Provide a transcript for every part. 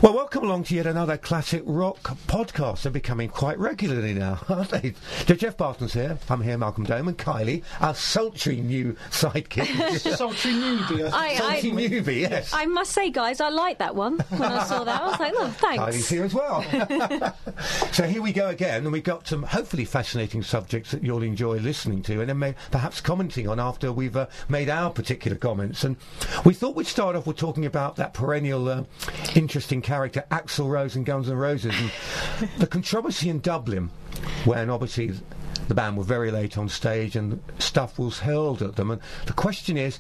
Well, welcome along to yet another classic rock podcast. They're becoming quite regularly now, aren't they? So Jeff Barton's here. I'm here, Malcolm Dome, and Kylie, our sultry new sidekick. Sultry newbie. Sultry newbie, yes. I must say, guys, I liked that one. When I saw that, I was like, oh, thanks. Kylie's here as well. So here we go again, and we've got some hopefully fascinating subjects that you'll enjoy listening to, and then perhaps commenting on after we've made our particular comments. And we thought we'd start off with talking about that perennial interesting character Axl Rose and Guns N' Roses, and the controversy in Dublin when obviously the band were very late on stage and stuff was hurled at them. And the question is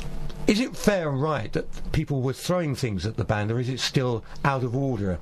it fair and right that people were throwing things at the band, or is it still out of order?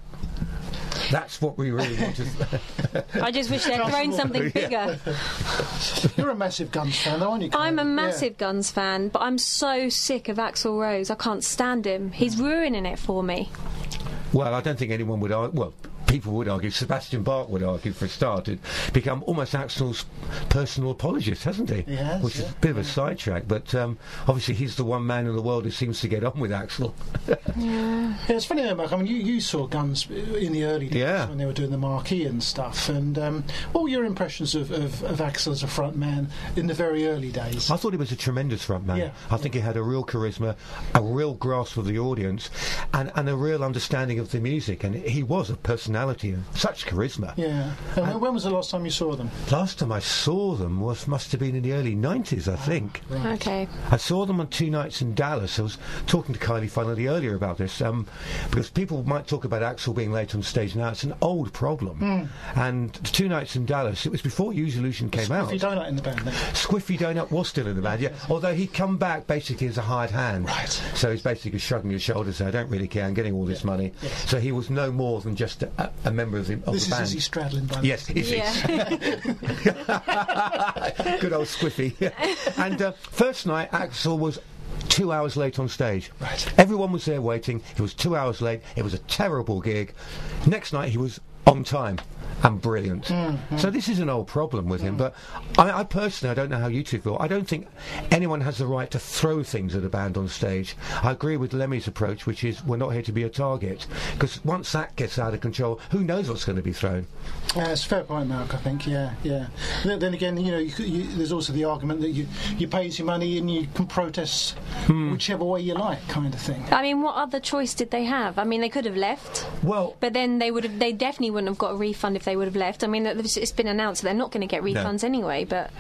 That's what we really want to... I just wish they'd thrown something bigger. You're a massive Guns fan, though, aren't you, Kylie? I'm a massive Guns fan, but I'm so sick of Axl Rose. I can't stand him. He's ruining it for me. Well, I don't think anyone would argue... Well, people would argue, Sebastian Bach would argue, for a start, become almost Axl's personal apologist, hasn't he? Yes, which is a bit of a sidetrack, but obviously he's the one man in the world who seems to get on with Axl. Yeah, it's funny though, Mark. I mean, you saw Guns in the early days when they were doing the Marquee and stuff, and what were your impressions of Axl as a front man in the very early days? I thought he was a tremendous front man. Yeah. I think he had a real charisma, a real grasp of the audience, and a real understanding of the music, and he was a personality and such charisma. Yeah. And when was the last time you saw them? Last time I saw them must have been in the early 90s, I think. Right. Okay. I saw them on 2 nights in Dallas. I was talking to Kylie finally earlier about this, because people might talk about Axl being late on stage now. It's an old problem. And 2 nights in Dallas, it was before Use Illusion came out. Squiffy Donut in the band then? Squiffy Donut was still in the band, yeah. Although he'd come back basically as a hired hand. Right. So he's basically shrugging his shoulders, saying, I don't really care, I'm getting all this money. Yes. So he was no more than just a member of the band. This is Izzy Stradlin, by the way. Yes, Izzy. Good old Squiffy. And first night, Axl was 2 hours late on stage. Right. Everyone was there waiting. He was 2 hours late. It was a terrible gig. Next night, he was on time and brilliant. So this is an old problem with him, but I personally, I don't know how you two feel, I don't think anyone has the right to throw things at a band on stage. I agree with Lemmy's approach, which is we're not here to be a target, because once that gets out of control, who knows what's going to be thrown. It's a fair point, Mark, I think, yeah. Then again, there's also the argument that you pay your money and you can protest whichever way you like, kind of thing. I mean, what other choice did they have? I mean, they could have left. Well, but then they definitely wouldn't have got a refund if they would have left. I mean, it's been announced that they're not going to get refunds anyway, but...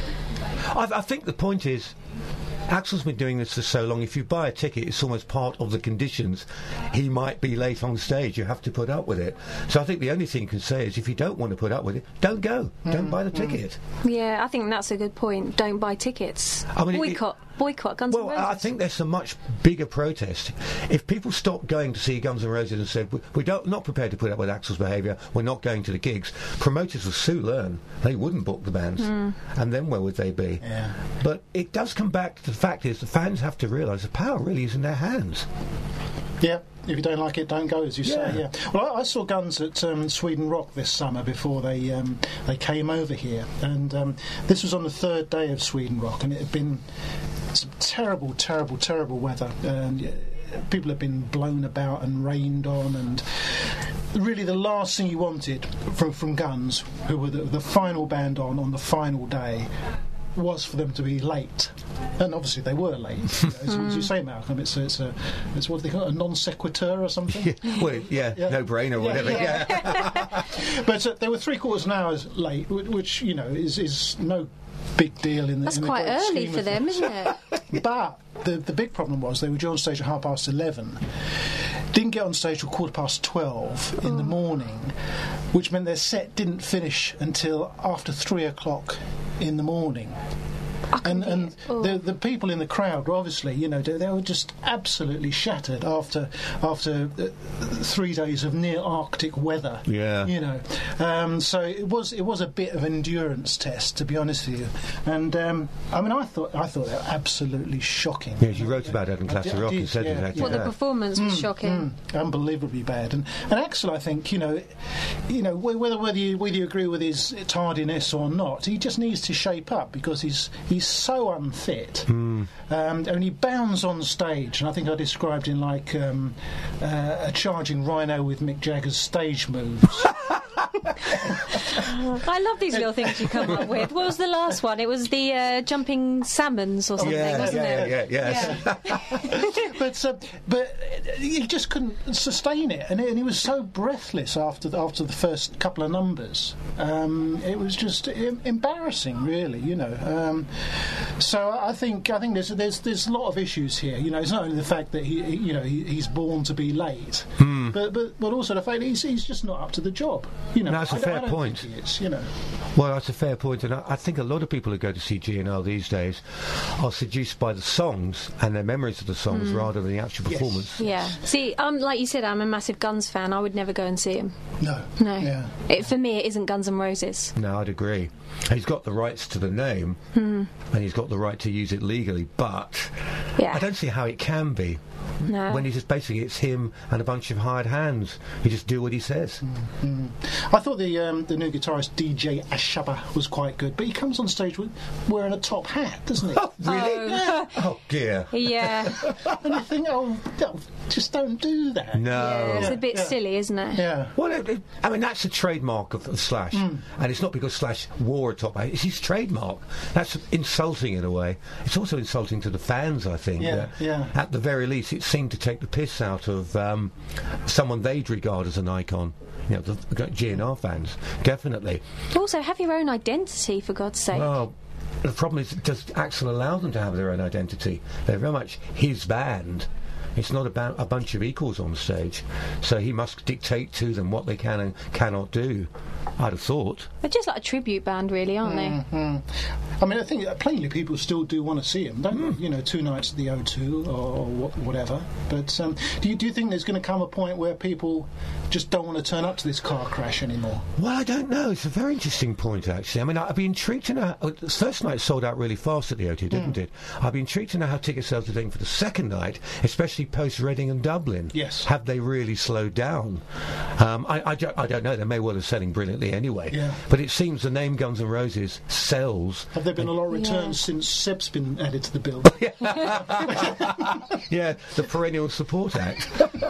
I think the point is, Axl's been doing this for so long, if you buy a ticket, it's almost part of the conditions. He might be late on stage, you have to put up with it. So I think the only thing you can say is, if you don't want to put up with it, don't go. Don't buy the ticket. Yeah, I think that's a good point. Don't buy tickets. I mean, boycott Guns N' Roses. Well, I think there's a much bigger protest. If people stopped going to see Guns N' Roses and said, we're not prepared to put up with Axl's behaviour, we're not going to the gigs, promoters would soon learn they wouldn't book the bands. And then where would they be? Yeah. But it does come back to the fact is the fans have to realise the power really is in their hands. Yeah. If you don't like it, don't go, as you say. Yeah. Well, I saw Guns at Sweden Rock this summer before they came over here, and this was on the third day of Sweden Rock, and it had been some terrible, terrible, terrible weather. People had been blown about and rained on, and really the last thing you wanted from Guns, who were the final band on the final day, was for them to be late, and obviously they were late. As you say, Malcolm, it's what they call a non sequitur or something. No brainer or whatever. Yeah. But they were 3/4 of an hour late, which is no big deal in the. That's in the quite great early scheme for of them, things. isn't it? But the big problem was they were due on stage at 11:30. Didn't get on stage till 12:15 in the morning, which meant their set didn't finish until after 3:00 in the morning. And the people in the crowd were obviously, they were just absolutely shattered after 3 days of near Arctic weather. Yeah. So it was a bit of an endurance test, to be honest with you. And I mean, I thought they were absolutely shocking. Yes, you wrote about it in Classic Rock and said exactly Well, the performance was shocking, unbelievably bad. And Axl, I think, whether you agree with his tardiness or not, he just needs to shape up, because he's he's so unfit. And he bounds on stage, and I think I described him like a charging rhino with Mick Jagger's stage moves. I love these little things you come up with. What was the last one? It was the jumping salmons or something, wasn't it? Yes. But he just couldn't sustain it, and he was so breathless after the first couple of numbers. It was just embarrassing, really, you know. So I think there's a lot of issues here. You know, it's not only the fact that he's born to be late, but also the fact that he's just not up to the job. You know, that's a fair point. Think he is, you know. Well, that's a fair point, and I think a lot of people who go to see GNL these days are seduced by the songs and their memories of the songs rather than the actual performance. Yeah. See, like you said, I'm a massive Guns fan. I would never go and see him. No. Yeah. For me, it isn't Guns N' Roses. No, I'd agree. He's got the rights to the name, and he's got the right to use it legally, but I don't see how it can be. No. When he's just basically, it's him and a bunch of hired hands who just do what he says. I thought the new guitarist DJ Ashaba was quite good, but he comes on stage wearing a top hat, doesn't he? Oh, really? Oh, dear. Yeah. And you think, just don't do that. No. Yeah, it's a bit silly, isn't it? Yeah. Well, I mean, that's a trademark of Slash, and it's not because Slash wore a top hat. It's his trademark. That's insulting in a way. It's also insulting to the fans, I think. Yeah. At the very least, it seemed to take the piss out of someone they'd regard as an icon. You know, the GNR fans, definitely. Also, have your own identity, for God's sake. Well, the problem is, does Axl allow them to have their own identity? They're very much his band. It's not about a bunch of equals on stage, so he must dictate to them what they can and cannot do. I'd have thought. They're just like a tribute band, really, aren't they? I mean, I think plainly people still do want to see him, don't they? You know, 2 nights at the O2 or whatever. But do you think there's going to come a point where people just don't want to turn up to this car crash anymore? Well, I don't know. It's a very interesting point, actually. I mean, I'd be intrigued to know. The first night sold out really fast at the O2, didn't it? I'd be intrigued to know how ticket sales are doing for the second night, especially post Reading and Dublin. Yes. Have they really slowed down? I don't know. They may well be selling brilliantly anyway. Yeah. But it seems the name Guns N' Roses sells. Have there been a lot of returns since Seb's been added to the bill? Yeah, the perennial support act.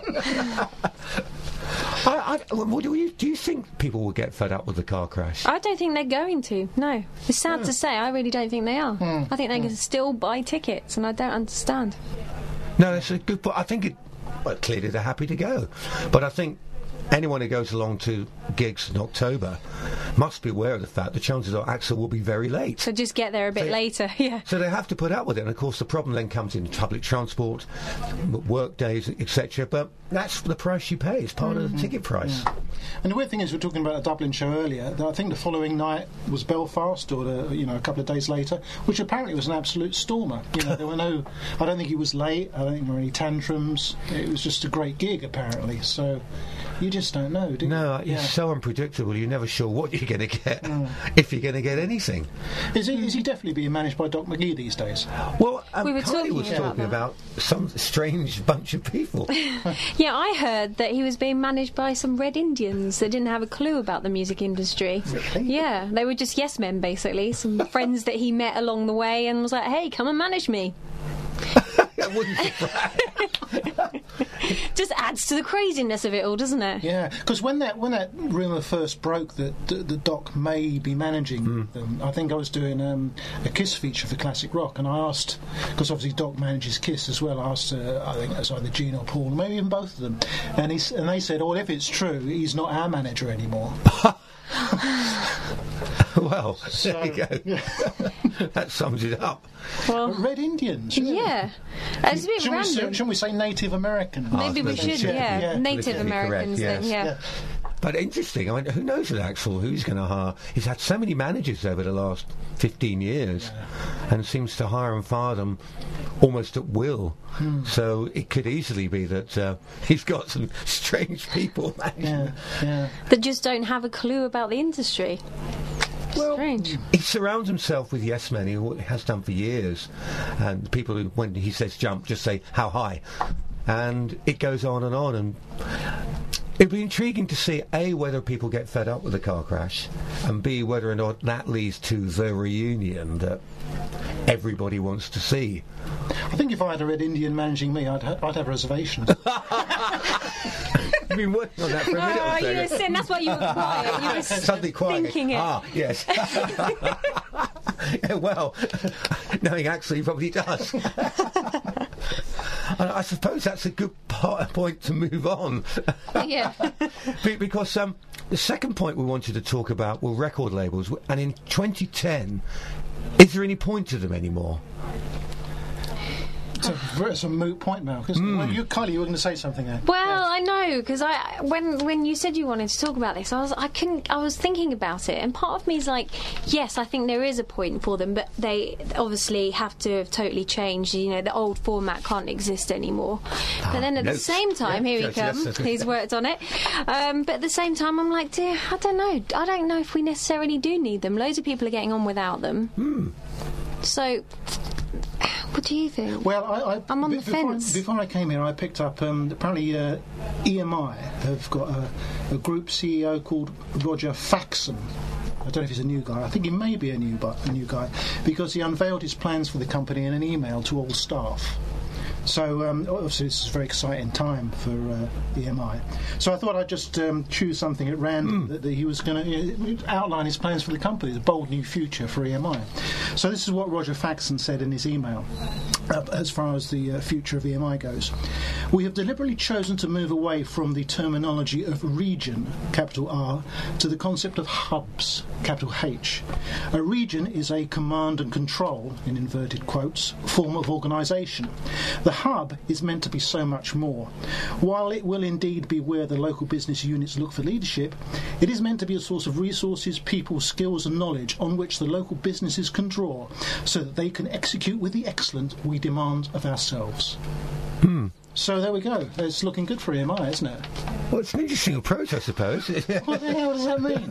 Do you think people will get fed up with the car crash? I don't think they're going to, no. It's sad to say, I really don't think they are. I think they can still buy tickets, and I don't understand. No, that's a good point. I think clearly they're happy to go. But I think anyone who goes along to gigs in October must be aware of the fact the chances are Axl will be very late. So just get there a bit later, yeah. So they have to put up with it, and of course the problem then comes in public transport, work days, etc. But that's the price you pay. It's part of the ticket price. Yeah. And the weird thing is, we were talking about a Dublin show earlier. That I think the following night was Belfast, or a couple of days later, which apparently was an absolute stormer. You know, there were no. I don't think he was late. I don't think there were any tantrums. It was just a great gig, apparently. So. You just don't know, do you? No, it's so unpredictable. You're never sure what you're going to get, if you're going to get anything. Is he definitely being managed by Doc McGee these days? Well, we were talking about some strange bunch of people. Yeah, I heard that he was being managed by some Red Indians that didn't have a clue about the music industry. Really? Yeah, they were just yes men, basically. Some friends that he met along the way and was like, hey, come and manage me. That wouldn't surprise. Just adds to the craziness of it all, doesn't it? Yeah, because when that rumour first broke that the Doc may be managing them, I think I was doing a Kiss feature for Classic Rock, and I asked, because obviously Doc manages Kiss as well, I asked, I think it was either Gene or Paul, maybe even both of them, and they said, oh, well, if it's true, he's not our manager anymore. Well, there you go. Yeah. That sums it up. Well, Red Indians. Yeah. It's a bit random. Shouldn't we say Native Americans? Maybe we should, yeah. Native Americans, correct, then, yeah. But interesting. I mean, who knows with Axl? Who's going to hire? He's had so many managers over the last 15 years and seems to hire and fire them almost at will. So it could easily be that he's got some strange people managing that just don't have a clue about the industry. Well, strange. He surrounds himself with yes men. He has done for years. And people who, when he says jump, just say, how high? And it goes on. And it'd be intriguing to see, A, whether people get fed up with the car crash, and B, whether or not that leads to the reunion that everybody wants to see. I think if I had a Red Indian managing me, I'd have reservations. You've been working on that for a minute or so. You were saying that's why you were quiet. You were Suddenly quiet. thinking it. Ah, yes. Yeah, well, knowing Axel, he probably does. And I suppose that's a good point to move on. Yeah. Because the second point we wanted to talk about were record labels. And in 2010, is there any point to them anymore? It's a moot point now. Well, Kylie, you were going to say something there. Well, I know, because when you said you wanted to talk about this, I was thinking about it, and part of me is like, yes, I think there is a point for them, but they obviously have to have totally changed. You know, the old format can't exist anymore. But then at the same time, here he comes. He's worked on it. But at the same time, I'm like, dear, I don't know. I don't know if we necessarily do need them. Loads of people are getting on without them. So. What do you think? Well, I'm on the fence. Before I came here, I picked up, apparently EMI have got a group CEO called Roger Faxon. I don't know if he's a new guy. I think he may be a new guy, because he unveiled his plans for the company in an email to all staff. So obviously this is a very exciting time for EMI. So I thought I'd just choose something at random that he was going to outline his plans for the company, the bold new future for EMI. So this is what Roger Faxon said in his email as far as the future of EMI goes. We have deliberately chosen to move away from the terminology of region, capital R, to the concept of hubs, capital H. A region is a command and control, in inverted quotes, form of organisation. The hub is meant to be so much more. While it will indeed be where the local business units look for leadership, it is meant to be a source of resources, people, skills and knowledge on which the local businesses can draw so that they can execute with the excellence we demand of ourselves. So there we go. It's looking good for EMI, isn't it? Well, it's an interesting approach, I suppose. What the hell does that mean?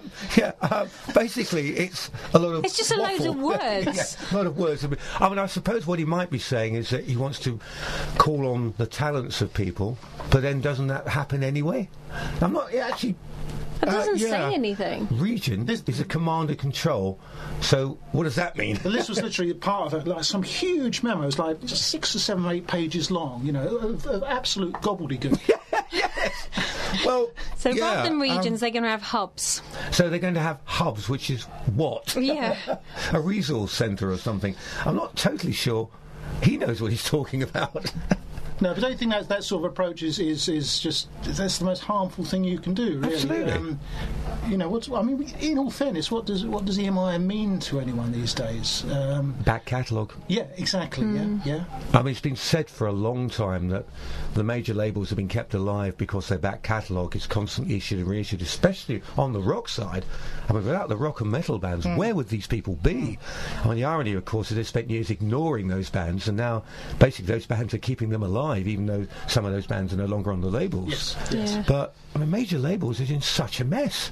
Basically, it's a lot of. It's just a load of words. A lot of words. I mean, I suppose what he might be saying is that he wants to call on the talents of people, but then doesn't that happen anyway? I'm not actually. It doesn't say anything. Region is a command and control. So what does that mean? The list was literally part of like some huge memos, like 6 or 7 or 8 pages long. You know, of absolute gobbledygook. Yes. Well. So rather than regions, they're going to have hubs. So they're going to have hubs, which is what? Yeah. A resource centre or something. I'm not totally sure he knows what he's talking about. No, but I don't think that sort of approach is just that's the most harmful thing you can do. Really. Absolutely. You know, in all fairness, what does EMI mean to anyone these days? Back catalogue. Yeah, exactly. Yeah. I mean, it's been said for a long time that the major labels have been kept alive because their back catalogue is constantly issued and reissued, especially on the rock side. I mean, without the rock and metal bands, where would these people be? I mean, the irony, of course, is they spent years ignoring those bands, and now basically those bands are keeping them alive, even though some of those bands are no longer on the labels. Yes. Yeah. But I mean, major labels is in such a mess.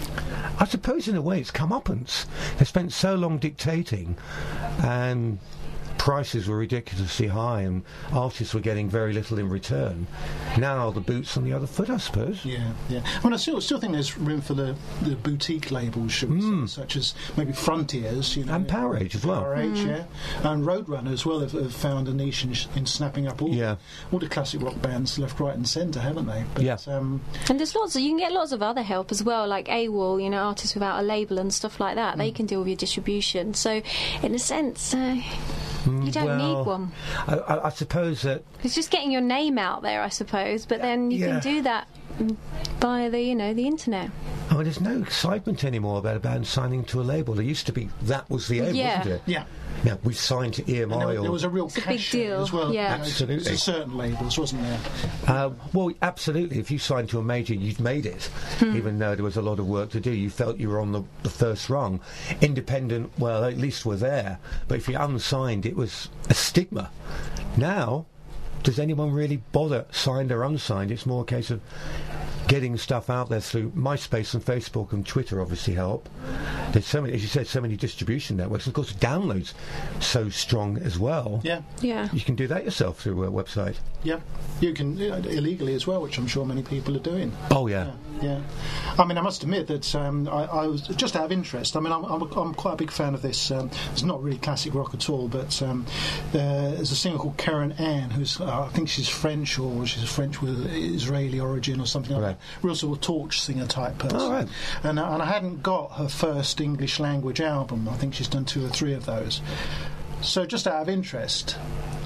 I suppose in a way it's comeuppance. They spent so long dictating, and prices were ridiculously high, and artists were getting very little in return. Now the boot's on the other foot, I suppose. Yeah. I mean, I still think there's room for the boutique labels, should we say, such as maybe Frontiers, you know, And Power Age as well. Power Age, and Roadrunner as well have found a niche in snapping up all the classic rock bands left, right, and centre, haven't they? But, and there's you can get lots of other help as well, like AWOL, you know, artists without a label and stuff like that. They can deal with your distribution. So, in a sense. You don't need one. I suppose that it's just getting your name out there, I suppose. But then you can do that via the internet. I mean, there's no excitement anymore about a band signing to a label. There used to be. That was the aim, wasn't it? Yeah. Now we signed to EMI. There was a real big deal as well. Yeah. Absolutely. To certain labels, wasn't there? Well, absolutely. If you signed to a major, you'd made it, even though there was a lot of work to do. You felt you were on the first rung. Independent, well, at least were there. But if you're unsigned, it was a stigma. Now, does anyone really bother, signed or unsigned? It's more a case of getting stuff out there through MySpace and Facebook and Twitter obviously help. There's so many, as you said, so many distribution networks. And of course, downloads so strong as well. Yeah. You can do that yourself through a website. Yeah. You can illegally as well, which I'm sure many people are doing. Oh, yeah. yeah. I mean, I must admit that I was just out of interest. I mean, I'm quite a big fan of this. It's not really classic rock at all, but there's a singer called Karen Ann, who's I think she's French, or she's French with Israeli origin or something like that. Real sort of torch singer type person. Oh, right. And I hadn't got her first English language album. I think she's done 2 or 3 of those. So just out of interest,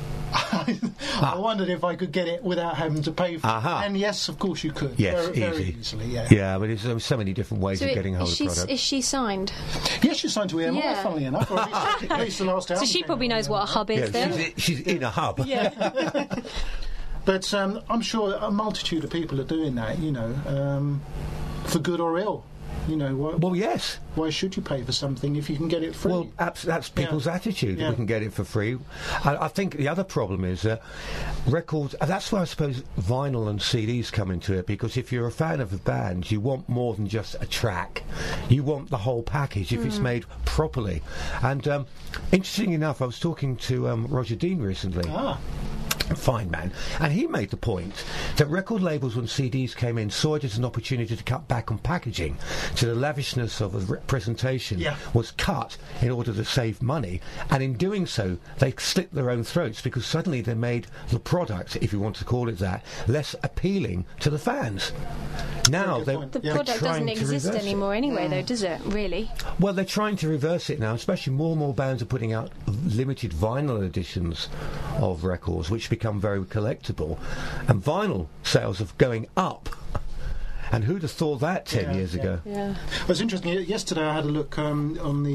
I wondered if I could get it without having to pay for it. And yes, of course you could. Yes, very easily. Yeah. Yeah, but there's so many different ways of getting hold of products. Is she signed? Yes, she's signed to EMI, funnily enough. Or at least the last album. So she probably knows what a hub is then. She's in a hub. Yeah. But I'm sure a multitude of people are doing that, you know, for good or ill. You know, well, yes. Why should you pay for something if you can get it free? Well, that's people's attitude. We can get it for free. I think the other problem is that records. That's where I suppose vinyl and CDs come into it, because if you're a fan of a band, you want more than just a track. You want the whole package if it's made properly. And interesting enough, I was talking to Roger Dean recently. Fine man, and he made the point that record labels, when CDs came in, saw it as an opportunity to cut back on packaging, so the lavishness of the presentation was cut in order to save money, and in doing so they slit their own throats, because suddenly they made the product, if you want to call it that, less appealing to the fans. Now the product doesn't exist anymore anyway, though, does it, really? Well, they're trying to reverse it now, especially more and more bands are putting out limited vinyl editions of records, which become very collectible, and vinyl sales are going up. And who'd have thought that 10 years ago? Yeah. Well, it's interesting. Yesterday I had a look on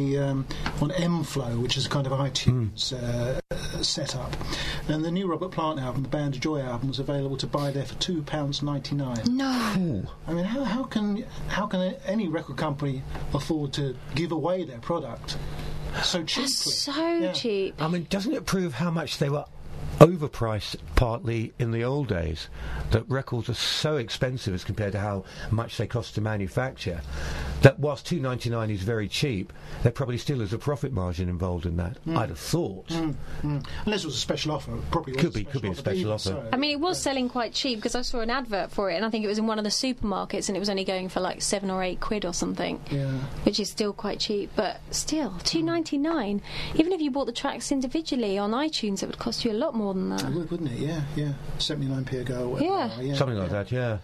M-Flow, which is a kind of iTunes setup, and the new Robert Plant album, the Band of Joy album, was available to buy there for £2.99. No. Ooh. I mean, how can any record company afford to give away their product so cheaply? That's so cheap. I mean, doesn't it prove how much they were overpriced partly in the old days, that records are so expensive as compared to how much they cost to manufacture, that whilst $2.99 is very cheap, there probably still is a profit margin involved in that. I'd have thought. Unless it was a special offer, probably could be a special offer. So, I mean, it was selling quite cheap, because I saw an advert for it, and I think it was in one of the supermarkets, and it was only going for like £7 or £8 or something, which is still quite cheap. But still, $2.99. Even if you bought the tracks individually on iTunes, it would cost you a lot more than that. It would, wouldn't it? Yeah. 79p a go or whatever. Something like that, yeah.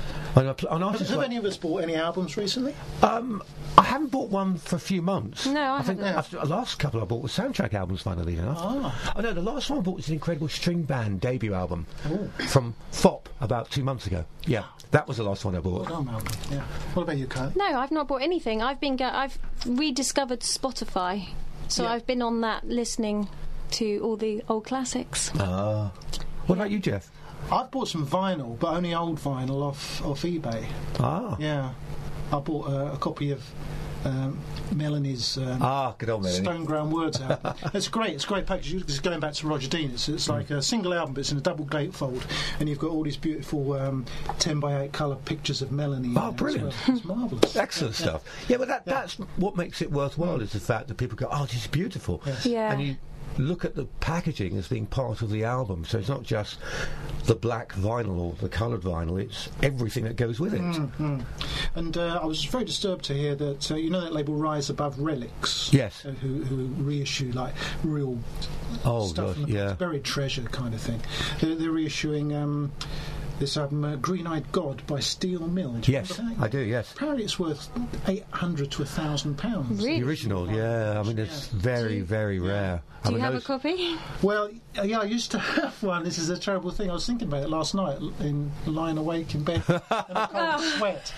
Have any of us bought any albums recently? I haven't bought one for a few months. No, I think the last couple I bought were soundtrack albums, funnily enough. Oh no, the last one I bought was an Incredible String Band debut album from FOP about 2 months ago. Yeah, that was the last one I bought. Well done, album. Yeah. What about you, Kylie? No, I've not bought anything. I've rediscovered Spotify, so I've been on that listening to all the old classics. What about you, Jeff? I've bought some vinyl, but only old vinyl off eBay. Yeah. I bought a copy of Melanie's good old Melanie. Stone Ground Words album. It's a great package. It's going back to Roger Dean. It's like a single album, but it's in a double gatefold, and you've got all these beautiful 10x8 colour pictures of Melanie. Oh, brilliant! It's marvellous. Excellent stuff. Yeah, but that's what makes it worthwhile, is the fact that people go, "Oh, this is beautiful." Yeah. And you look at the packaging as being part of the album, so it's not just the black vinyl or the coloured vinyl, it's everything that goes with it. And I was very disturbed to hear that you know that label Rise Above Relics, yes, who reissue like real stuff from the buried treasure kind of thing. They're reissuing this album, Green Eyed God by Steel Mill. Yes, I do, yes. Apparently it's worth £800 to £1,000. Really? The original, I mean, it's very, very rare. Do you have a copy? Well, I used to have one. This is a terrible thing. I was thinking about it last night, lying awake in bed in a cold sweat.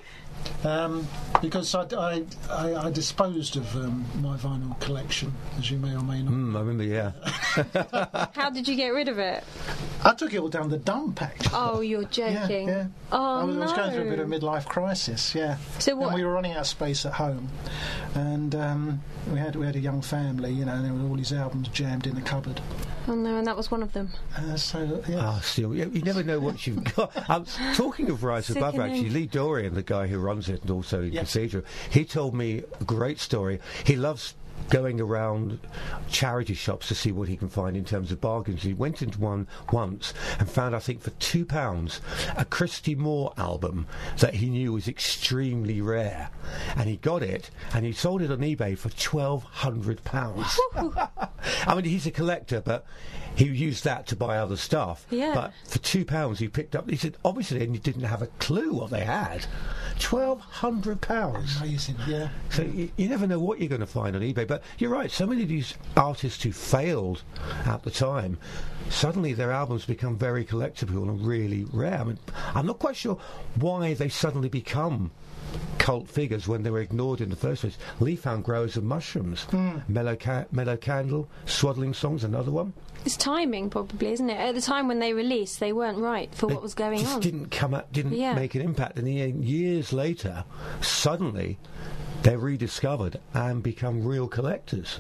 Because I disposed of my vinyl collection, as you may or may not. I remember, How did you get rid of it? I took it all down the dump, actually. Oh, you're joking. Yeah. Oh, I was going through a bit of midlife crisis, So what? And we were running out of space at home, and we had a young family, and there were all these albums jammed in the cupboard. Oh no, and that was one of them. Still, you never know what you've got. Talking of Rise Above, actually, Lee Dorian, the guy who runs it and also in Cathedral, he told me a great story. He loves going around charity shops to see what he can find in terms of bargains. He went into one once and found, I think, for £2 a Christy Moore album that he knew was extremely rare, and he got it and he sold it on eBay for £1,200. I mean, he's a collector, but he used that to buy other stuff. Yeah. But for £2 he picked up, he said, obviously he didn't have a clue what they had. £1,200. Amazing, yeah. So you never know what you're going to find on eBay. But you're right, so many of these artists who failed at the time, suddenly their albums become very collectible and really rare. I mean, I'm not quite sure why they suddenly become cult figures when they were ignored in the first place. Lee found Growers of Mushrooms, Mellow Candle, Swaddling Songs, another one. It's timing, probably, isn't it? At the time when they released, they weren't right for what was going on. Didn't come up, didn't make an impact, and years later, suddenly, they're rediscovered and become real collectors.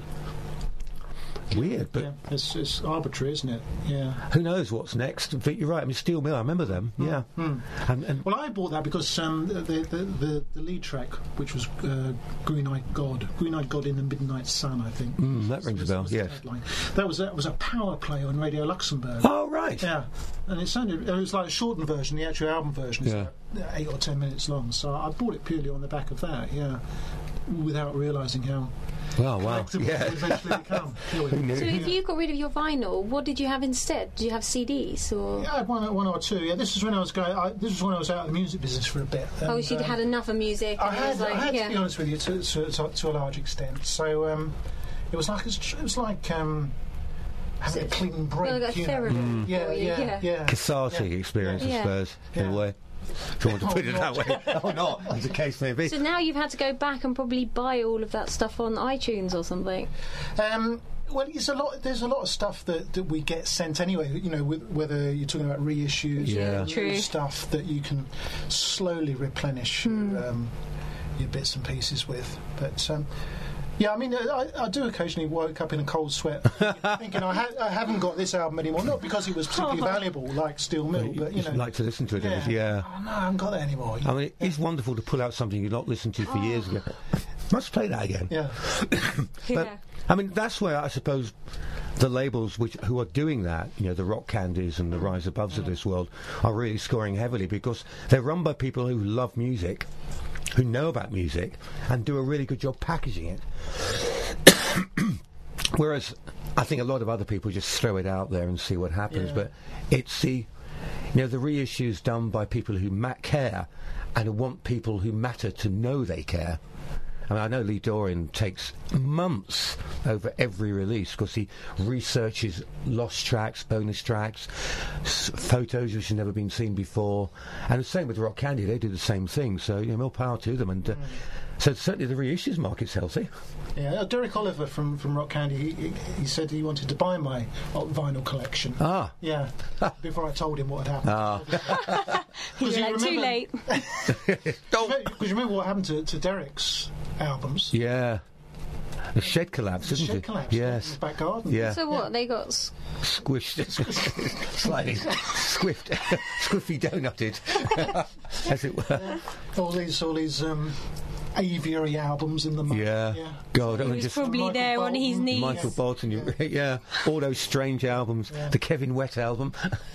Weird, but it's arbitrary, isn't it? Yeah. Who knows what's next? But you're right. I mean, Steel Mill. I remember them. Yeah. And well, I bought that because the lead track, which was Green Eyed God in the Midnight Sun, I think. That rings a bell. Yes. That was a power play on Radio Luxembourg. Oh right. Yeah. And it was like a shortened version. The actual album version is about 8 or 10 minutes long. So I bought it purely on the back of that. Yeah. Without realising how. Oh, wow. Eventually become. So if you got rid of your vinyl, what did you have instead? Did you have CDs or? Yeah, I had one or two. Yeah, this was when I was this was when I was out of the music business for a bit. And, you'd had enough of music. I had to be honest with you, to a large extent. So it was like having a clean break. Like a therapy. Yeah. Cathartic experience, I suppose, in a way. If you want to put it that way, or not, as the case may be. So now you've had to go back and probably buy all of that stuff on iTunes or something. Well, there's a lot of stuff that we get sent anyway. You know, whether you're talking about reissues, new stuff that you can slowly replenish your bits and pieces with. But yeah, I mean, I do occasionally wake up in a cold sweat thinking I haven't got this album anymore. Not because it was particularly valuable, like Steel Mill, but you know, like to listen to it. Oh, no, I haven't got that anymore. I mean, it's wonderful to pull out something you've not listened to for years ago. Must play that again. Yeah. But I mean, that's where I suppose the labels who are doing that, you know, the Rock Candies and the Rise Aboves of this world, are really scoring heavily because they're run by people who love music, who know about music, and do a really good job packaging it. Whereas I think a lot of other people just throw it out there and see what happens. But it's the reissues done by people who care and who want people who matter to know they care. I mean, I know Lee Dorian takes months over every release because he researches lost tracks, bonus tracks, photos which have never been seen before. And the same with Rock Candy, they do the same thing. So, you know, more power to them. And so certainly the reissues market's healthy. Yeah, Derek Oliver from Rock Candy, he said he wanted to buy my vinyl collection. Ah. Yeah, before I told him what had happened. Ah. You're like, too late. Because you remember what happened to Derek's albums? Yeah. The shed collapse, didn't it? The shed collapse. Yes. In the back garden. Yeah. So what? They got squished, slightly squiffy donutted, as it were. All these aviary albums in the mud. Yeah. God, he was probably Michael there Bolton. On his knees. Michael Bolton, all those strange albums. The Kevin Wett album.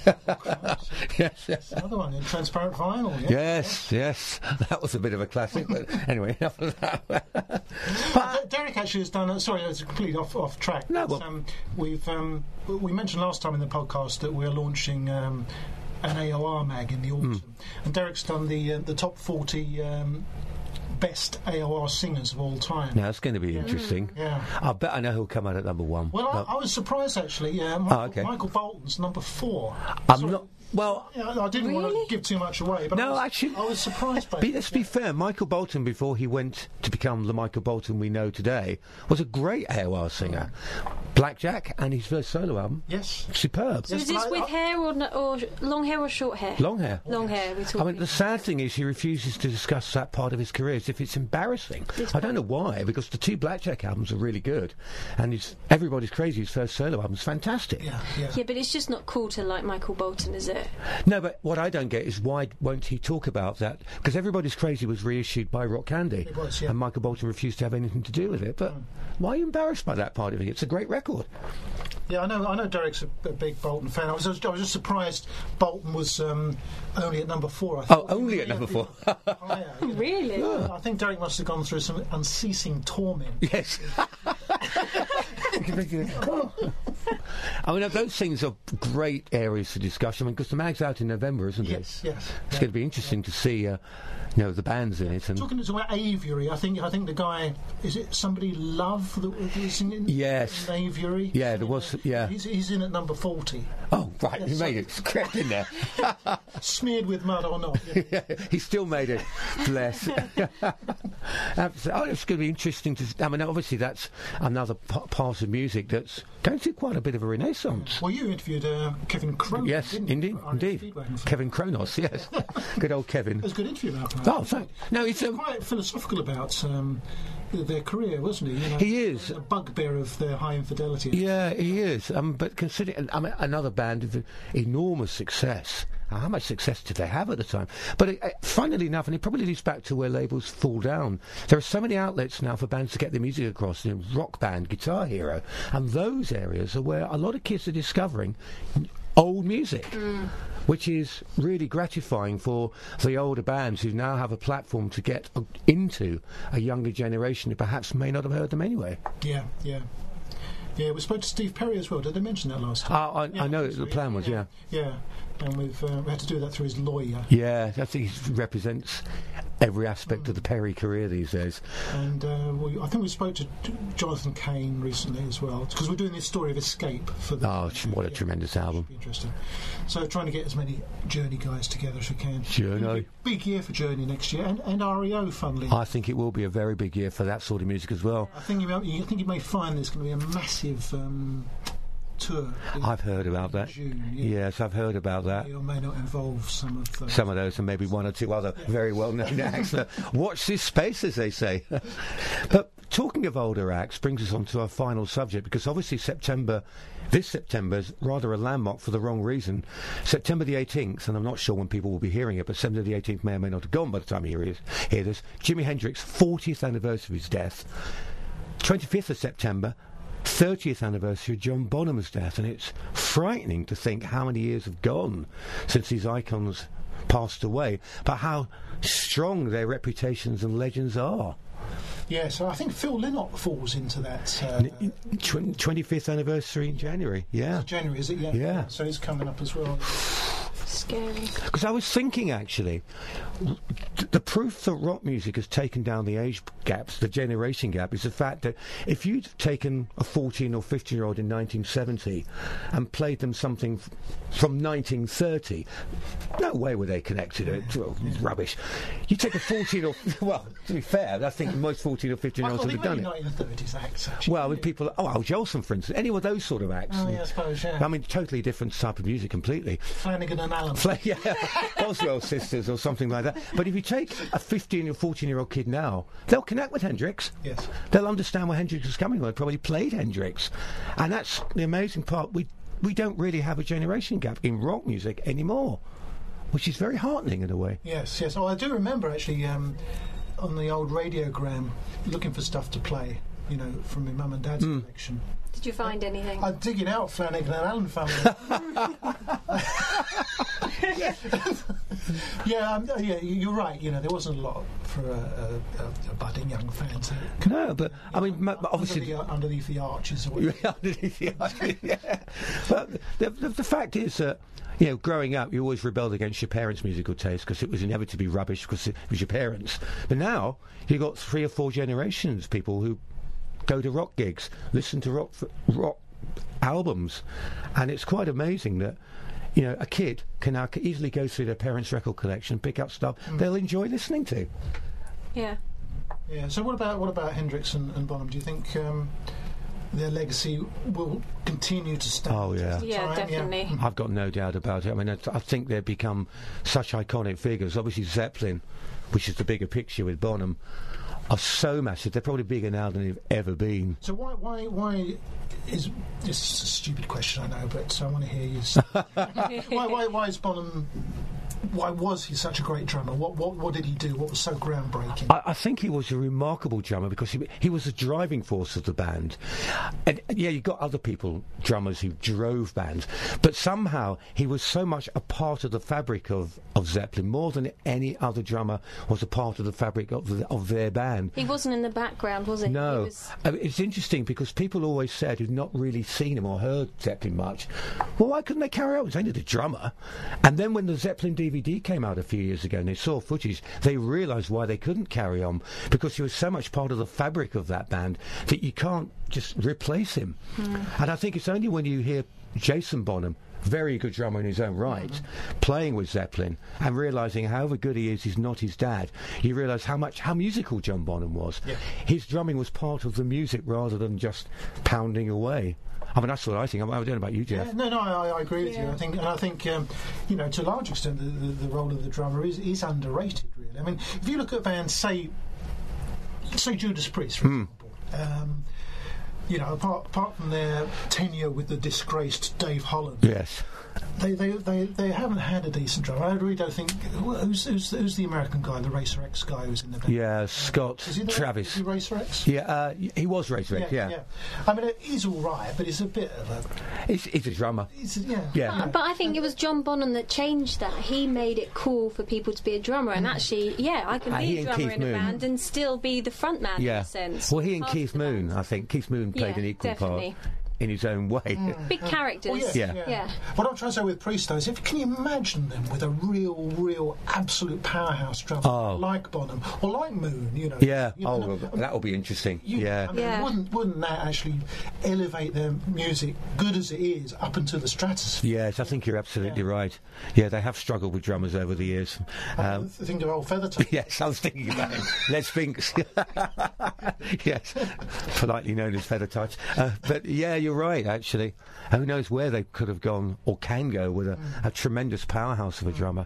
Yes. Another one in transparent vinyl. Yes, that was a bit of a classic. But anyway, enough of that. Derek actually has done. Sorry, it's completely off track. No, we mentioned last time in the podcast that we're launching an AOR mag in the autumn, and Derek's done the top 40. Best AOR singers of all time. Now, it's going to be interesting. Yeah. I bet I know who'll come out at number one. Well, I was surprised, actually. Michael Bolton's number 4. Well, I didn't want to give too much away, but actually, I was surprised by it. Let's be fair, Michael Bolton, before he went to become the Michael Bolton we know today, was a great AOR singer. Blackjack and his first solo album. Yes. Superb. So Yes, is this but with hair or long hair or short hair? Long hair. Long hair. We're talking. I mean, the sad thing is he refuses to discuss that part of his career as if it's embarrassing. I don't know why, because the 2 Blackjack albums are really good, and Everybody's Crazy, his first solo album's fantastic. Yeah. Yeah, but it's just not cool to like Michael Bolton, is it? No, but what I don't get is why won't he talk about that? Because Everybody's Crazy was reissued by Rock Candy, It was, yeah. and Michael Bolton refused to have anything to do with it. But why are you embarrassed by that part of it? It's a great record. Yeah, I know. Derek's a big Bolton fan. I was just surprised Bolton was only at number 4. I thought only he at may number have 4. been higher, you know. Really? I think Derek must have gone through some unceasing torment. Yes. I mean, those things are great areas for discussion. I mean, because the mag's out in November, isn't it? Yes. It's going to be interesting to see, the bands in it. And Talking about Aviary, I think the guy, is it somebody Love that was in Yes. in Aviary? Yeah, there was. Yeah. He's in at number 40, Oh, right. Yes, He made it. It's crept in there. smeared with mud or not. Yeah. Yeah, he still made it. Bless. It's going to be interesting to. I mean, obviously, that's another part of music that's going through quite a bit of a renaissance. Well, you interviewed Kevin Cronin. Yes, didn't you? indeed. Speedwagon film. Kevin Kronos, yes. Good old Kevin. It was a good interview about that. Oh, thank. No, it's Quite philosophical about their career, wasn't he? You know, He is. a bugbear of their high infidelity. Yeah, he is. But considering, I mean, another band of enormous success. How much success did they have at the time? But funnily enough, and it probably leads back to where labels fall down, there are so many outlets now for bands to get their music across, Rock Band, Guitar Hero, and those areas are where a lot of kids are discovering old music, which is really gratifying for the older bands who now have a platform to get into a younger generation who perhaps may not have heard them anyway. Yeah. Yeah, we spoke to Steve Perry as well. Did they mention that last time? I know the plan was, yeah. Yeah, and we had to do that through his lawyer. Yeah, I think he represents every aspect of the Perry career these days. And I think we spoke to Jonathan Cain recently as well, because we're doing this story of Escape for the. Oh, what a tremendous album. Should be interesting. So trying to get as many Journey guys together as we can. Journey. Big year for Journey next year, and REO, funnily. I think it will be a very big year for that sort of music as well. I think you may find there's going to be a massive tour. I've heard about that. June, Yes, I've heard about that. May or may not involve some of those and maybe one or two other very well-known acts. Watch this space, as they say. But talking of older acts brings us on to our final subject, because obviously this September is rather a landmark for the wrong reason. September the 18th, and I'm not sure when people will be hearing it, but September the 18th may or may not have gone by the time you hear this, Jimi Hendrix's 40th anniversary of his death. 25th of September, 30th anniversary of John Bonham's death, and it's frightening to think how many years have gone since these icons passed away, but how strong their reputations and legends are. Yeah, so I think Phil Lynott falls into that. 25th anniversary in January, yeah. January, is it? Yeah. Yeah. So it's coming up as well. Scary. Because I was thinking, actually, the proof that rock music has taken down the age gaps, the generation gap, is the fact that if you'd taken a 14 or 15-year-old in 1970 and played them something from 1930, no way were they connected. Rubbish. You take a 14 or... Well, to be fair, I think most 14 or 15-year-olds would have done it. Not in the 30s acts, actually. Well, with people... Oh, Al Jolson, for instance. Any of those sort of acts. Oh, yeah, I suppose, yeah. I mean, totally different type of music completely. Flanagan and Allen. Yeah, Boswell sisters or something like that. But if you take a 15 or 14-year-old kid now, they'll connect with Hendrix. Yes. They'll understand where Hendrix is coming from. They probably played Hendrix. And that's the amazing part. We don't really have a generation gap in rock music anymore, which is very heartening in a way. Yes. Oh, I do remember, actually, on the old radiogram, looking for stuff to play, from my mum and dad's collection. Did you find anything? I'm digging out Flanagan and Allen family. Yeah, you're right. There wasn't a lot for a budding young fan to. No, but I mean, obviously underneath the arches. Or whatever. Underneath the arches, yeah. But the fact is that. Growing up, you always rebelled against your parents' musical taste because it was inevitably rubbish because it was your parents. But now you've got 3 or 4 generations of people who go to rock gigs, listen to rock albums, and it's quite amazing that a kid can now easily go through their parents' record collection, pick up stuff they'll enjoy listening to. Yeah. Yeah. So what about Hendrix and Bonham? Do you think their legacy will continue to stand. Oh, yeah. Yeah, definitely. Yeah. I've got no doubt about it. I mean, I think they've become such iconic figures. Obviously, Zeppelin, which is the bigger picture with Bonham, are so massive. They're probably bigger now than they've ever been. So why is this is a stupid question, I know, but I want to hear you. Why is Bonham? Why was he such a great drummer? What did he do? What was so groundbreaking? I think he was a remarkable drummer because he was the driving force of the band. And yeah, you got other people, drummers, who drove bands, but somehow he was so much a part of the fabric of Zeppelin, more than any other drummer was a part of the fabric of their band. He wasn't in the background, was he? No. He was... It's interesting because people always said, who've not really seen him or heard Zeppelin much, well, why couldn't they carry on? It was only the drummer. And then when the Zeppelin DVD came out a few years ago and they saw footage, they realised why they couldn't carry on, because he was so much part of the fabric of that band that you can't just replace him. And I think it's only when you hear Jason Bonham, very good drummer in his own right, playing with Zeppelin and realising however good he is, he's not his dad, you realise how musical John Bonham was. Yeah. His drumming was part of the music rather than just pounding away. I mean, that's what I think. I don't know about you, Jeff. Yeah, no, I agree with you. I think, you know, to a large extent, the role of the drummer is underrated. Really, I mean, if you look at bands, say Judas Priest, for example. You know, apart from their tenure with the disgraced Dave Holland, Yes. they haven't had a decent drummer. I really don't think. Who's the American guy, the Racer X guy who's in the band? Yeah, Scott Is he the, Travis. Is he Racer X? Yeah, he was Racer X, yeah. I mean, he's all right, but he's a bit of a. He's a drummer. Yeah. But I think it was John Bonham that changed that. He made it cool for people to be a drummer, and actually, I can He be a and drummer Keith in a Moon. band and still be the front man in Yeah. a sense. Well, he and Part of Keith the Moon, band. I think. Keith Moon played an equal definitely. part in his own way. Big characters. Yeah. What I'm trying to say with Priest, though, is can you imagine them with a real, absolute powerhouse drummer like Bonham or like Moon? You know. Yeah. You know, Well, that'll be interesting. I mean, wouldn't that actually elevate their music, good as it is, up into the stratosphere? Yes, I think you're absolutely right. Yeah, they have struggled with drummers over the years. Think of old Feathertone. Yes, I was thinking about him. Les Spinks. Yes, politely known as Feather Touch. But yeah, you're right, actually. Who knows where they could have gone or can go with a tremendous powerhouse of a drummer.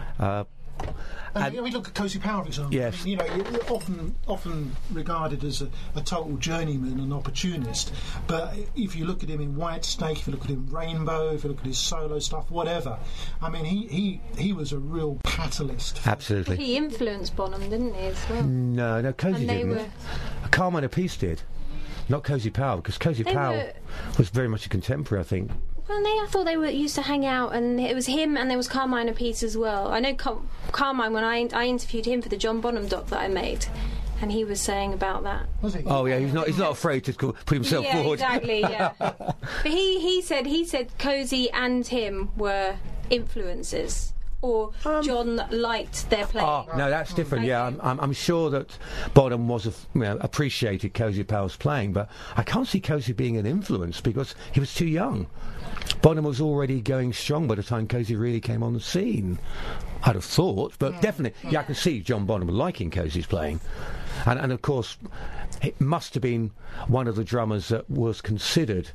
And we look at Cozy Powell, for example. Yes. I mean, you know, you're often regarded as a total journeyman and opportunist. But if you look at him in White Snake, if you look at him in Rainbow, if you look at his solo stuff, whatever, I mean, he was a real catalyst. Absolutely. He influenced Bonham, didn't he, as well? No, Cozy And they didn't. were- Carmine Appice did. Not Cozy Powell, because Cozy They Powell were- was very much a contemporary, I think. Well, I thought they used to hang out, and it was him, and there was Carmine Appice as well. I know Carmine, when I interviewed him for the John Bonham doc that I made, and he was saying about that. Was he? Oh yeah, he's not afraid to put himself Yeah, forward. exactly. Yeah, but he said Cozy and him were influences, or John liked their playing. Oh, no, that's different. Okay. Yeah, I'm sure that Bonham was appreciated Cozy Powell's playing, but I can't see Cozy being an influence because he was too young. Bonham was already going strong by the time Cozy really came on the scene. I'd have thought, but definitely, I can see John Bonham liking Cozy's playing, and of course, it must have been one of the drummers that was considered.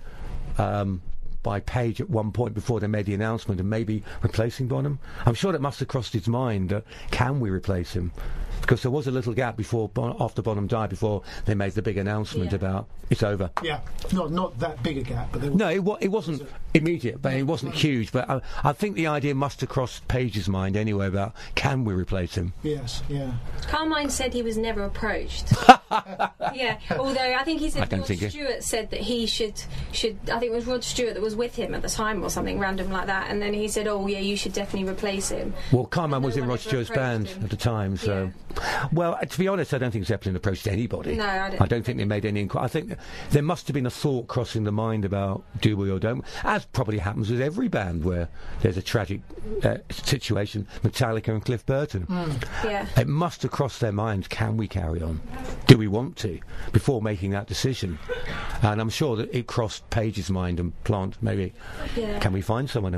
By Page at one point before they made the announcement and maybe replacing Bonham. I'm sure that must have crossed his mind that can we replace him? Because there was a little gap after Bonham died before they made the big announcement about it's over. Yeah, not that big a gap, but there was. No, it wasn't immediate, but it wasn't huge. But I think the idea must have crossed Page's mind anyway about can we replace him? Yes, yeah. Carmine said he was never approached. Yeah, although I think he said Rod Stewart said that he should. I think it was Rod Stewart that was with him at the time or something random like that, and then he said, "Oh yeah, you should definitely replace him." Well, Carmine was no in one Rod ever Stewart's band approached him. at the time, so. Well, to be honest, I don't think Zeppelin approached anybody. No, I don't think they made any inquiry. I think there must have been a thought crossing the mind about do we or don't, as probably happens with every band where there's a tragic situation. Metallica and Cliff Burton. Yeah. It must have crossed their minds, can we carry on? Do we want to? Before making that decision. And I'm sure that it crossed Page's mind and Plant, maybe, can we find someone else?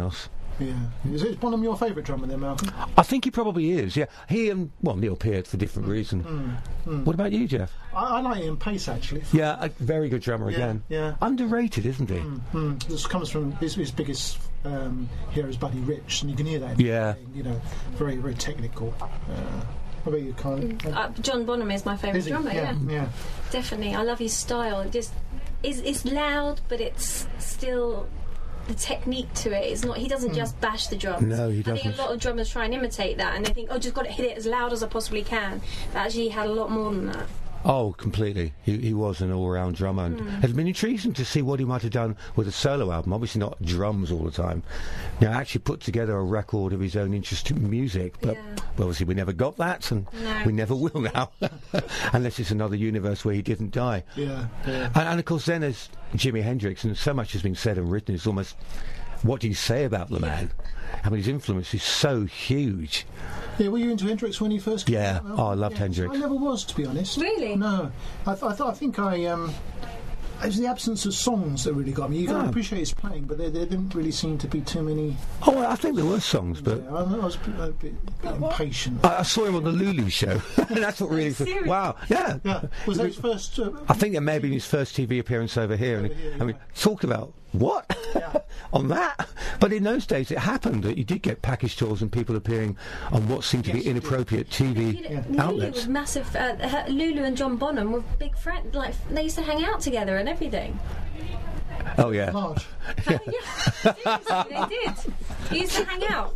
Yeah. Is Bonham your favourite drummer then, Malcolm? I think he probably is, yeah. He and, Neil Peart for different reasons. What about you, Jeff? I like Ian Pace, actually. Yeah, a very good drummer again. Yeah. Underrated, isn't he? This comes from his biggest hero is Buddy Rich, and you can hear that. Yeah. You know, very, very technical. What about you, Colin? John Bonham is my favourite drummer. Yeah. Definitely. I love his style. It just it's loud, but it's still the technique to it. It's not. He doesn't just bash the drums. No, he doesn't. I think a lot of drummers try and imitate that, and they think, just got to hit it as loud as I possibly can. But actually, he had a lot more than that. Oh, completely. He was an all-round drummer, and it's been intriguing to see what he might have done with a solo album. Obviously not drums all the time. Now, actually put together a record of his own interesting music, but obviously we never got that, and we never will now, unless it's another universe where he didn't die. Yeah. And of course, then there's Jimi Hendrix, and so much has been said and written. It's almost, what do you say about the man? I mean, his influence is so huge. Yeah, were you into Hendrix when you first came out? I loved Hendrix. I never was, to be honest. Really? No. I think it was the absence of songs that really got me. You can appreciate his playing, but there didn't really seem to be too many. Oh, well, I think there were songs, but I was a bit impatient. I saw him on the Lulu show. That's what really. Wow, yeah. Was that his first? I think it may have been his first TV appearance over here. And I mean, talk about what on that. But in those days, it happened that you did get package tours and people appearing on what seemed to be inappropriate TV outlets. Lulu was massive. Lulu and John Bonham were big friends. Like they used to hang out together and everything. Oh yeah. Large. Seriously, they did. They used to hang out.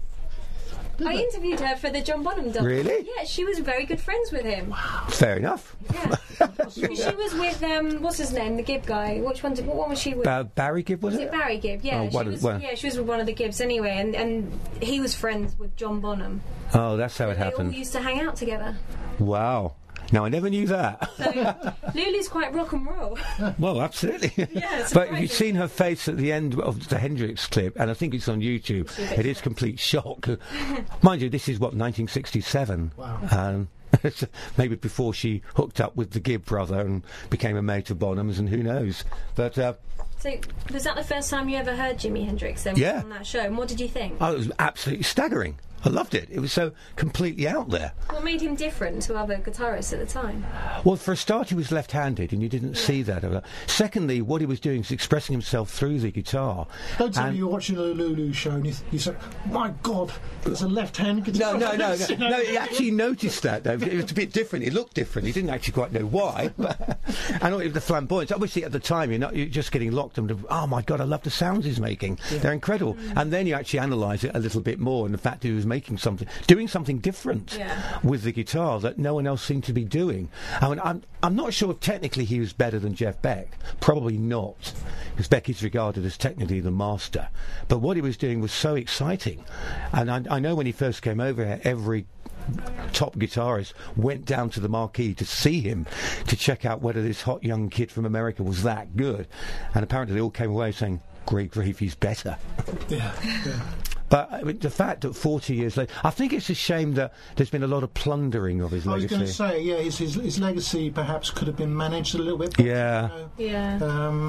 I interviewed her for the John Bonham doc. Really? Yeah, she was very good friends with him. Fair enough. Yeah. She was with what's his name, the Gibb guy. What one was she with? Barry Gibb, was it? Barry Gibb? Yeah, she was with one of the Gibbs anyway, and he was friends with John Bonham. Oh, that's how it They happened. all used to hang out together. Wow. Now, I never knew that. So, Lulu's quite rock and roll. Well, absolutely. Yeah, but if you've seen her face at the end of the Hendrix clip, and I think it's on YouTube, it is complete shock. Mind you, this is, 1967. Wow. Maybe before she hooked up with the Gibb brother and became a mate of Bonham's, and who knows. But so, was that the first time you ever heard Jimi Hendrix then on that show? And what did you think? Oh, it was absolutely staggering. I loved it. It was so completely out there. What made him different to other guitarists at the time? Well, for a start, he was left-handed, and you didn't see that. Secondly, what he was doing was expressing himself through the guitar. Don't tell me you're watching the Lulu show and you say, "My God, there's a left-hand guitar." No. He actually noticed that, though. It was a bit different. It looked different. He didn't actually quite know why. And the flamboyance. Obviously, at the time, you're just getting locked into, oh, my God, I love the sounds he's making. Yeah. They're incredible. And then you actually analyse it a little bit more, and the fact that he was doing something different with the guitar that no one else seemed to be doing. I mean, I'm not sure if technically he was better than Jeff Beck. Probably not, because Beck is regarded as technically the master. But what he was doing was so exciting. And I know when he first came over here, every top guitarist went down to the marquee to see him, to check out whether this hot young kid from America was that good. And apparently they all came away saying, great grief, he's better. Yeah. But I mean, the fact that 40 years later, I think it's a shame that there's been a lot of plundering of his legacy. I was going to say, his legacy perhaps could have been managed a little bit better. Yeah.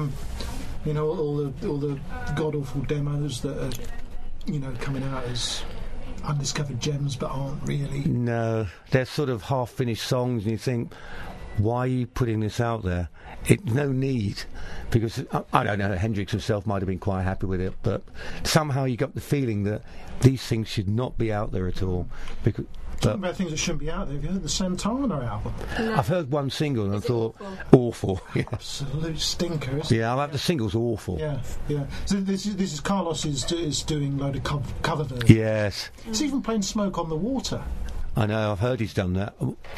All the god awful demos that are, coming out as undiscovered gems, but aren't really. No, they're sort of half-finished songs, and you think, why are you putting this out there? No need, because I don't know, Hendrix himself might have been quite happy with it, but somehow you got the feeling that these things should not be out there at all. Talking about things that shouldn't be out there, have you heard the Santana album? No. I've heard one single and I thought, awful. Yeah. Absolute stinker, isn't it? Yeah, the single's awful. Yeah. So this is Carlos is doing a load of cover versions. Yes. He's even playing Smoke on the Water. I know, I've heard he's done that.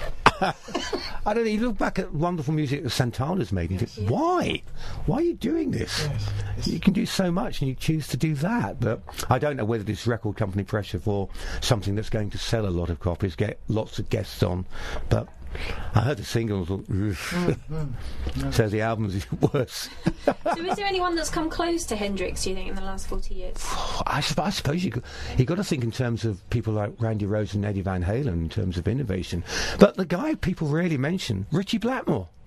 I don't know, you look back at wonderful music that Santana's made and you think, why? Why are you doing this? Yes. You can do so much and you choose to do that. But I don't know whether this record company pressure for something that's going to sell a lot of copies, get lots of guests on. But I heard the singles, so the album's even worse. So is there anyone that's come close to Hendrix, do you think, in the last 40 years? I suppose you got to think in terms of people like Randy Rhoads and Eddie Van Halen in terms of innovation. But the guy people rarely mention, Ritchie Blackmore.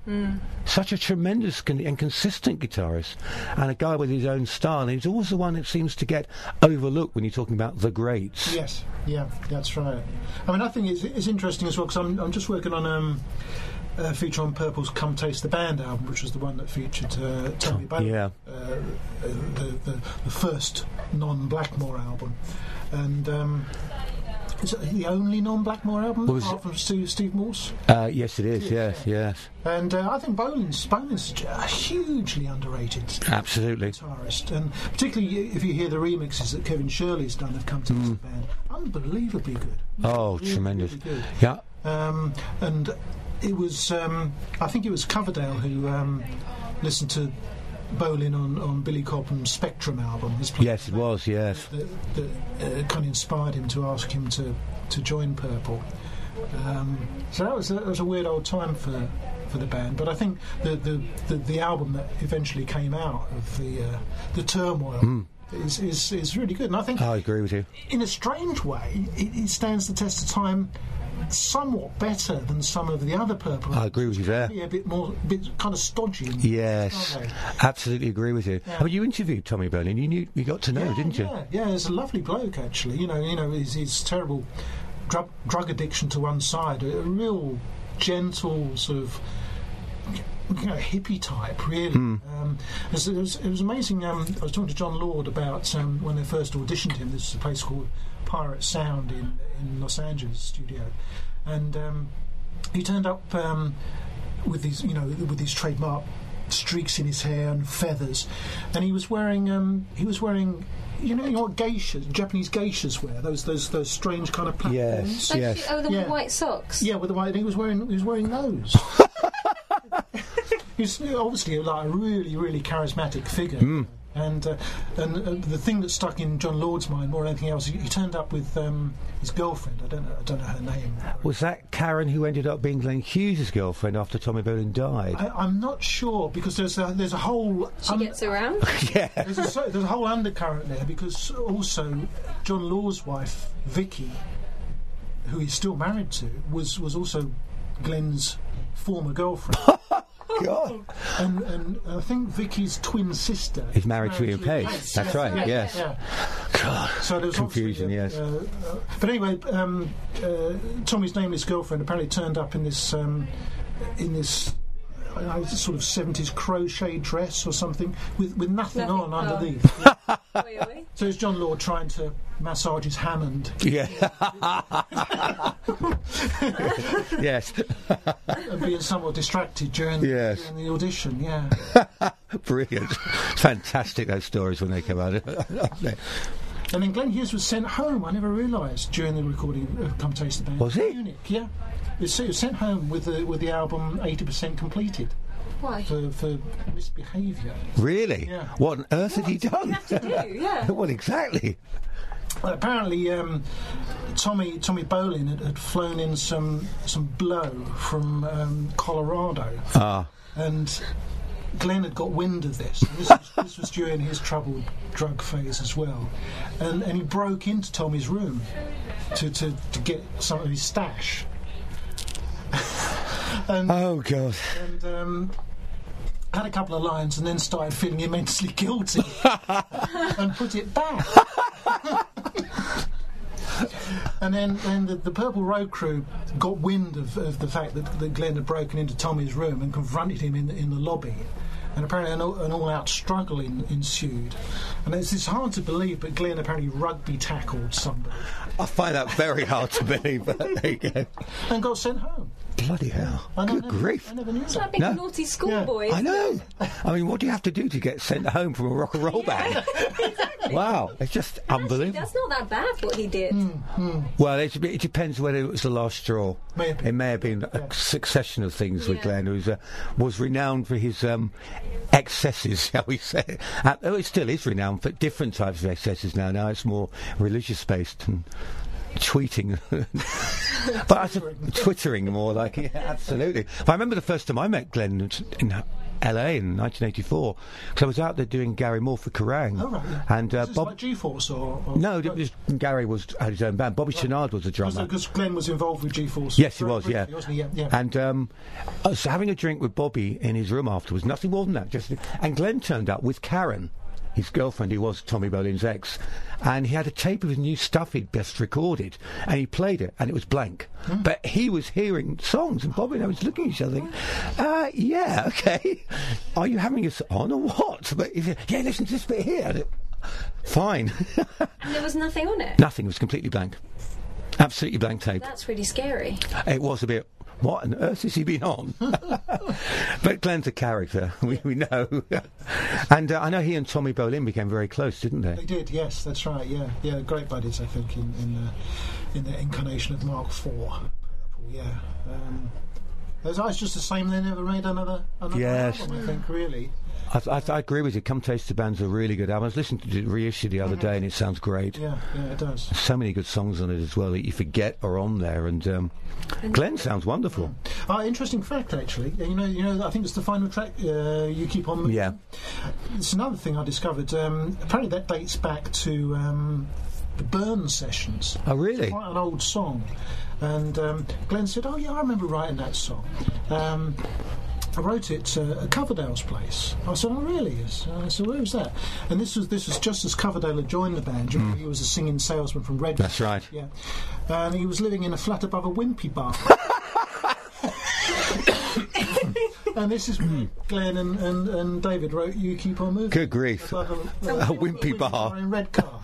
Such a tremendous and consistent guitarist, and a guy with his own style. And he's always the one that seems to get overlooked when you're talking about the greats. Yes, yeah, that's right. I mean, I think it's interesting as well, because I'm just working on a feature on Purple's "Come Taste the Band" album, which was the one that featured Tommy Bolin, the first non-Blackmore album, and. Is it the only non-Blackmore album apart from Steve Morse? Yes, it is. Yes. And I think Bolin's a hugely underrated guitarist, and particularly if you hear the remixes that Kevin Shirley's done of "Come Taste the Band," unbelievably good. Oh, really, tremendous! Really good. Yeah. And it was, I think it was Coverdale who listened to Bolin on Billy Cobham's Spectrum album. Yes, it was, yes. That kind of inspired him to ask him to join Purple. So that was a weird old time for the band. But I think the album that eventually came out of the Turmoil is really good. And I think I agree with you. In a strange way, it stands the test of time somewhat better than some of the other Purple. I agree with you there. A bit kind of stodgy. Yes, absolutely agree with you. Yeah. I mean, you interviewed Tommy Bolin. You got to know, didn't you? Yeah, he's a lovely bloke actually. You know, his terrible drug addiction to one side, a real gentle sort of hippie type, really. It was amazing. I was talking to John Lord about when they first auditioned him. This is a place called Pirate Sound in Los Angeles studio, and he turned up with these trademark streaks in his hair and feathers, and he was wearing you know what Japanese geishas wear, those strange kind of platforms. Yes. Oh, the white socks. Yeah, with the white. And he was wearing those. He's obviously like a really, really charismatic figure. And the thing that stuck in John Lord's mind more than anything else, he turned up with his girlfriend. I don't know her name. Was that Karen who ended up being Glenn Hughes' girlfriend after Tommy Bolin died? I'm not sure, because there's a whole. She gets around. Yeah. There's a whole undercurrent there, because also John Law's wife Vicky, who he's still married to, was also Glenn's former girlfriend. God. And I think Vicky's twin sister is married to Ian Pace. That's right. Yes. Yeah. God. So there was confusion. Yes. But anyway, Tommy's nameless girlfriend apparently turned up in this sort of 70s crochet dress or something with nothing on underneath. Oi. So it's John Lord trying to massage his Hammond. Yeah. Yes. And being somewhat distracted during the audition. Yeah. Brilliant. Fantastic, those stories when they come out. And then Glenn Hughes was sent home. I never realised during the recording of "Come Taste the Band." Was he? Munich, yeah. He was sent home with the album 80% completed. Why? For misbehaviour. Really? Yeah. What on earth had he done? You have to do, yeah. What exactly? Well, apparently, Tommy Bolin had flown in some blow from Colorado. And Glenn had got wind of this. And this was during his troubled drug phase as well. And he broke into Tommy's room to get some of his stash. Oh, God. And had a couple of lines and then started feeling immensely guilty and put it back. And then the Purple Road crew got wind of the fact that Glenn had broken into Tommy's room and confronted him in the lobby. And apparently an all-out struggle ensued. And it's hard to believe, but Glenn apparently rugby tackled somebody. I find that very hard to believe, but there you go. And got sent home. Bloody hell. Good grief. I never knew It's that. like being a naughty schoolboy. I know. I mean, what do you have to do to get sent home from a rock and roll band? Exactly. Wow, it's just Actually, unbelievable. that's not that bad what he did. Well, it depends whether it was the last straw. Maybe. It may have been a succession of things with Glenn, who was renowned for his excesses, shall we say. It still is renowned for different types of excesses now. Now it's more religious-based and tweeting. But twittering more like, absolutely. But I remember the first time I met Glenn LA in 1984. Because I was out there doing Gary Moore for Kerrang. Oh, right, yeah. And Is this Bob... like G-Force or No, Gary had his own band. Bobby Chenard was the drummer. Because Glenn was involved with G-Force. Yes, he was, yeah. Wasn't he? Yeah. And I was having a drink with Bobby in his room afterwards, nothing more than that. And Glenn turned up with Karen, his girlfriend, who was Tommy Bolin's ex, and he had a tape of his new stuff he'd best recorded, and he played it, and it was blank. But he was hearing songs, and Bobby and I was looking at each other thinking, yeah, okay. Are you having us on or what? But he said, yeah, listen to this bit here. Fine. And there was nothing on it? Nothing, it was completely blank. Absolutely blank tape. That's really scary. It was a bit... What on earth has he been on? But Glenn's a character, we know. And I know he and Tommy Bolin became very close, didn't they? They did, yes, that's right, yeah. Great buddies, I think, in the incarnation of Mark IV. Yeah. Those guys just the same, they never made another Yes. album, I think, really. I agree with you. Come Taste the Band's a really good album. I was listening to the reissue the other day, and it sounds great. Yeah, it does. So many good songs on it as well that you forget are on there, and Glenn sounds wonderful. Interesting fact, actually. You know, I think it's the final track. You Keep On Moving. Yeah. It's another thing I discovered. Apparently, that dates back to the Burns sessions. Oh, really? It's quite an old song, and Glenn said, "Oh yeah, I remember writing that song." I wrote it at Coverdale's place. I said, "Oh, really?" I said, "Where was that?" And this was just as Coverdale had joined the band. He was a singing salesman from Redford. That's right. Yeah, and he was living in a flat above a Wimpy bar. And this is where Glenn and David wrote "You Keep On Moving." Good grief. A Wimpy bar. in Redcar.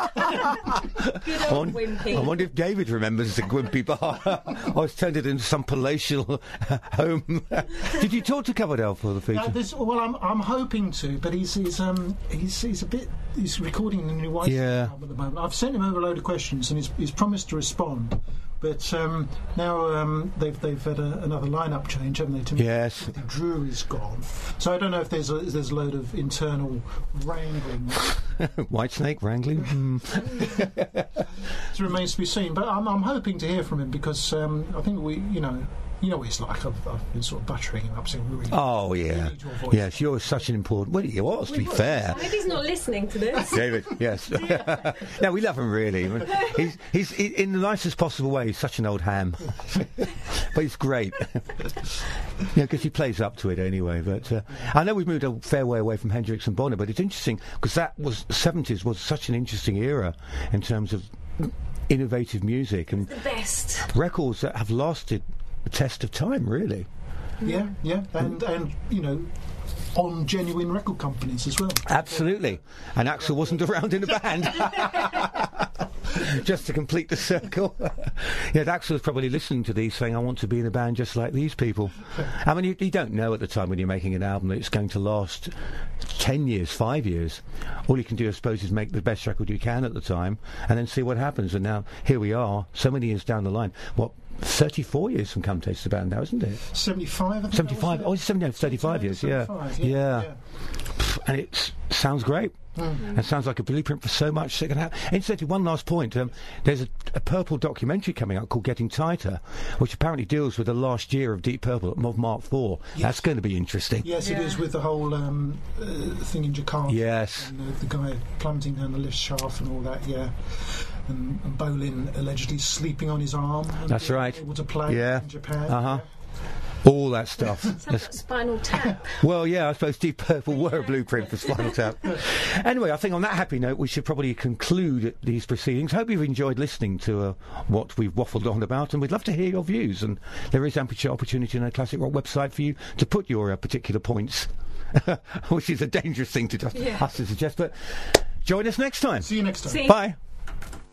Good old Wimpy. I wonder if David remembers the Wimpy bar. I was turned it into some palatial home. Did you talk to Coverdale for the feature? I'm hoping to, but he's recording the new White album at the moment. I've sent him over a load of questions, and he's promised to respond. But now they've had another lineup change, haven't they? Yes. Drew is gone, so I don't know if there's a load of internal wrangling. Whitesnake wrangling. It remains to be seen. But I'm hoping to hear from him because I think you know what he's like. I've been sort of buttering him up, saying, "Really, oh yeah, yes, you're such an important." Well, he was, to be fair. I hope he's not listening to this. David, yes. No, we love him really. He's in the nicest possible way. He's such an old ham, but he's great. Yeah, because he plays up to it anyway. But I know we've moved a fair way away from Hendrix and Bonner, but it's interesting because that was '70s was such an interesting era in terms of innovative music and the best records that have lasted the test of time, really. Yeah, and on genuine record companies as well. Absolutely. And Axl wasn't around in the band. Just to complete the circle. Yeah, Axl was probably listening to these saying, I want to be in a band just like these people. I mean, you don't know at the time when you're making an album that it's going to last 10 years, 5 years. All you can do, I suppose, is make the best record you can at the time and then see what happens. And now, here we are, so many years down the line. 34 years from Come Taste the Band now, isn't it? 75, I think. 75. Oh, it's 35 years, yeah. And it sounds great. It sounds like a blueprint for so much that can happen. Incidentally, one last point. There's a Purple documentary coming out called Getting Tighter, which apparently deals with the last year of Deep Purple, of Mark IV. Yes. That's going to be interesting. Yes, it is, with the whole thing in Jakarta. Yes. And the guy plummeting down the lift shaft and all that, yeah. And Bolin allegedly sleeping on his arm. That's right. Able to play in Japan. Uh-huh. All that stuff. Sounds like Spinal Tap. Well, yeah, I suppose Deep Purple were a blueprint for Spinal Tap. Anyway, I think on that happy note, we should probably conclude these proceedings. Hope you've enjoyed listening to what we've waffled on about, and we'd love to hear your views. And there is ample opportunity on our Classic Rock website for you to put your particular points, which is a dangerous thing to us to suggest. But join us next time. See you next time. Bye.